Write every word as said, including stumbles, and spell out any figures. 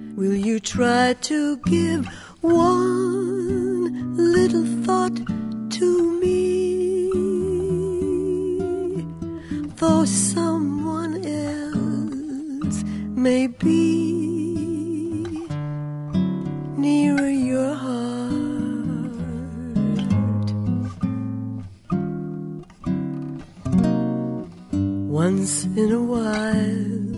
Will you try to give one little thought to me? Though someone else may be nearer your heart. Once in a while